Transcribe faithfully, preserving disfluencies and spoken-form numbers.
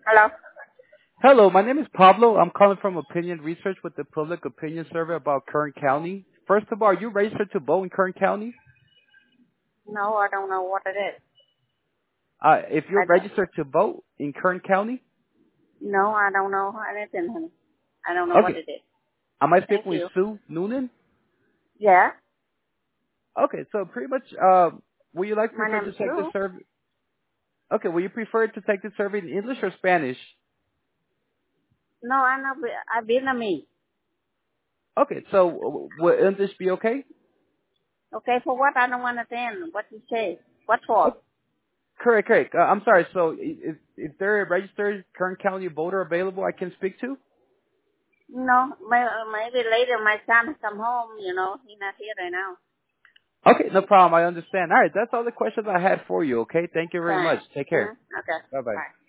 Hello? Hello, my name is Pablo. I'm calling from Opinion Research with the Public Opinion Survey about Kern County. First of all, are you registered to vote in Kern County? No, I don't know what it is. Uh, if you're I don't. registered to vote in Kern County? No, I don't know anything, honey. I don't know what Okay. it is. Am I Thank speaking with you. Sue Noonan? Yeah? Okay, so pretty much, uh, would you like My prefer to name's take the Sue. survey? Okay, would you prefer to take the survey in English or Spanish? No, I'm not. I'm Vietnamese. Okay, so uh, will English be okay? Okay, for what? I don't understand what you say. What for? Oh, correct, correct. Uh, I'm sorry. So, i- is, is there a registered Kern County voter available I can speak to? No, may, maybe later my son come home, you know. He's not here right now. Okay, no problem. I understand. All right, that's all the questions I had for you. Okay, thank you very much. Fine. Take care. Uh-huh. Okay. Bye bye. Bye.